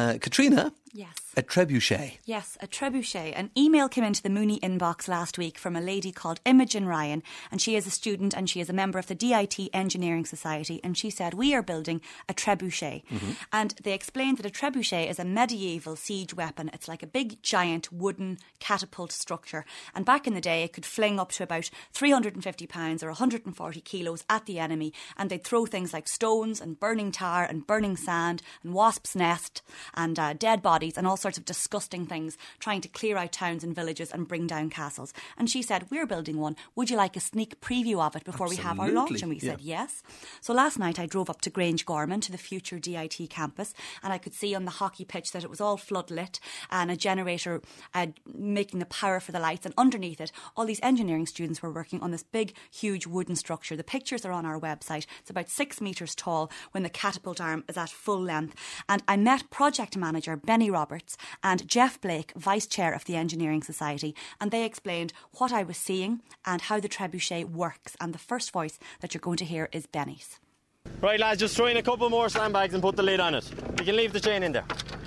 Katrina? Yes. A trebuchet. Yes, a trebuchet. An email came into the Mooney inbox last week from a lady called Imogen Ryan, and she is a student and she is a member of the DIT Engineering Society, and she said, we are building a trebuchet. Mm-hmm. And they explained that a trebuchet is a medieval siege weapon. It's like a big, giant wooden catapult structure. And back in the day, it could fling up to about 350 pounds or 140 kilos at the enemy, and they'd throw things like stones and burning tar and burning sand and wasps' nest and dead bodies and all sorts of disgusting things, trying to clear out towns and villages and bring down castles. And she said, we're building one. Would you like a sneak preview of it before we have our launch? And we said, yes. So last night I drove up to Grange Gorman, to the future DIT campus, and I could see on the hockey pitch that it was all floodlit and a generator making the power for the lights. And underneath it, all these engineering students were working on this big, huge wooden structure. The pictures are on our website. It's about 6 metres tall when the catapult arm is at full length. And I met project manager Benny Roberts and Jeff Blake, Vice Chair of the Engineering Society, and they explained what I was seeing and how the trebuchet works. And the first voice that you're going to hear is Benny's. Right, lads, just throw in a couple more sandbags and put the lid on it. You can leave the chain in there.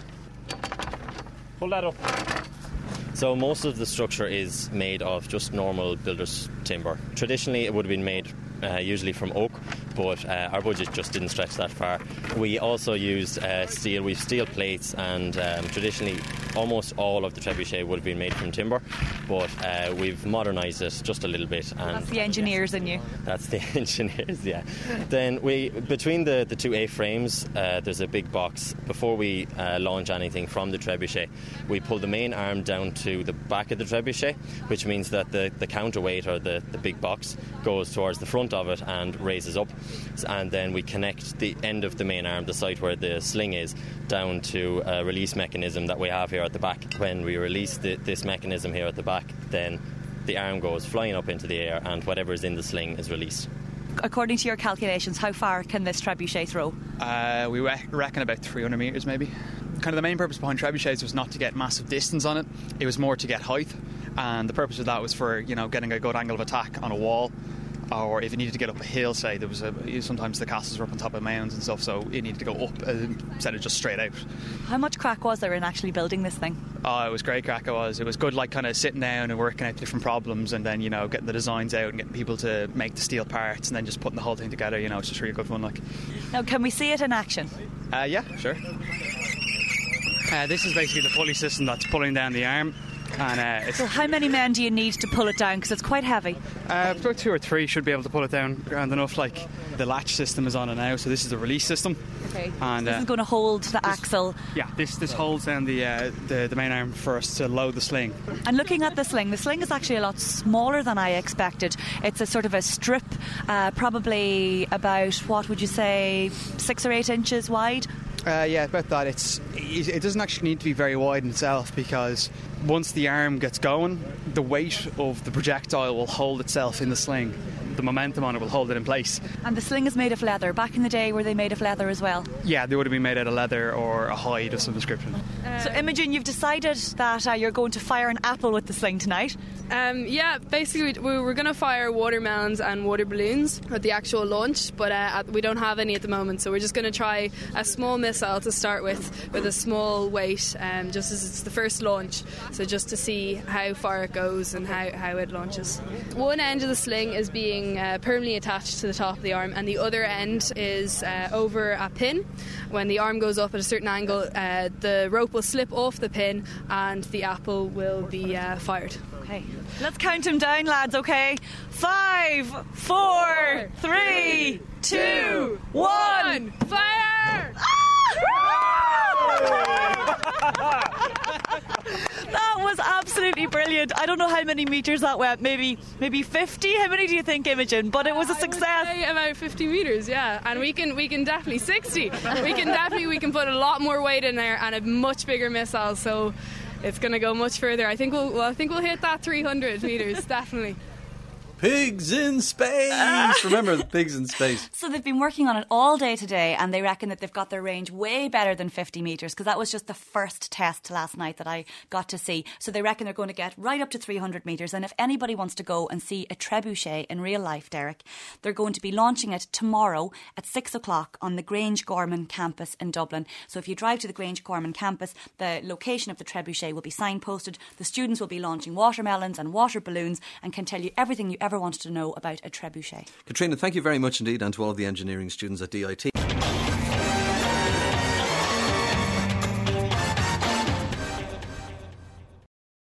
Pull that up. So most of the structure is made of just normal builder's timber. Traditionally, it would have been made usually from oak, but our budget just didn't stretch that far. We also used steel. We've steel plates, and traditionally almost all of the trebuchet would have been made from timber, but we've modernised it just a little bit. And that's the engineers in you. That's the engineers, yeah. Then between the two A-frames, there's a big box. Before we launch anything from the trebuchet, we pull the main arm down to the back of the trebuchet, which means that the counterweight, or the big box, goes towards the front of it and raises up, and then we connect the end of the main arm, the site where the sling is, down to a release mechanism that we have here at the back. When we release this mechanism here at the back, then the arm goes flying up into the air and whatever is in the sling is released. According to your calculations, how far can this trebuchet throw? We reckon about 300 metres maybe. Kind of the main purpose behind trebuchets was not to get massive distance on it, it was more to get height, and the purpose of that was for, you know, getting a good angle of attack on a wall, or if you needed to get up a hill, say, there was sometimes the castles were up on top of mounds and stuff, so it needed to go up instead of just straight out. How much crack was there in actually building this thing? Oh, it was great crack. It was good, like, kind of sitting down and working out different problems, and then, you know, getting the designs out and getting people to make the steel parts, and then just putting the whole thing together. You know, it's just really good fun. Like, now, can we see it in action? Yeah, sure. This is basically the pulley system that's pulling down the arm. And so how many men do you need to pull it down, because it's quite heavy? About 2 or 3 should be able to pull it down grand enough. Like, the latch system is on it now, so this is the release system. Okay. And so this is going to hold the axle. Yeah, this holds down the main arm for us to load the sling. And looking at the sling is actually a lot smaller than I expected. It's a sort of a strip, probably about, what would you say, 6 or 8 inches wide? Yeah, about that. It doesn't actually need to be very wide in itself, because once the arm gets going, the weight of the projectile will hold itself in the sling. The momentum on it will hold it in place. And the sling is made of leather. Back in the day, were they made of leather as well? Yeah, they would have been made out of leather or a hide of some description. So Imogen, you've decided that you're going to fire an apple with the sling tonight? Yeah, basically we're going to fire watermelons and water balloons at the actual launch, but we don't have any at the moment, so we're just going to try a small missile to start with a small weight, just as it's the first launch, so just to see how far it goes and how it launches. One end of the sling is being permanently attached to the top of the arm, and the other end is over a pin. When the arm goes up at a certain angle, the rope will slip off the pin and the apple will be fired. Okay, let's count them down, lads. Okay, 5, 4, 3, 2, 1, fire! That was absolutely brilliant. I don't know how many metres that went. Maybe 50. How many do you think, Imogen? But it was a success. I would say about 50 metres, yeah. And we can definitely 60. We can put a lot more weight in there and a much bigger missile. So it's going to go much further. I think we'll hit that 300 metres, definitely. Pigs in space! Remember the pigs in space. So they've been working on it all day today, and they reckon that they've got their range way better than 50 metres, because that was just the first test last night that I got to see. So they reckon they're going to get right up to 300 metres. And if anybody wants to go and see a trebuchet in real life, Derek, they're going to be launching it tomorrow at 6 o'clock on the Grange Gorman campus in Dublin. So if you drive to the Grange Gorman campus, the location of the trebuchet will be signposted. The students will be launching watermelons and water balloons and can tell you everything you ever wanted to know about a trebuchet. Katrina, thank you very much indeed, and to all of the engineering students at DIT.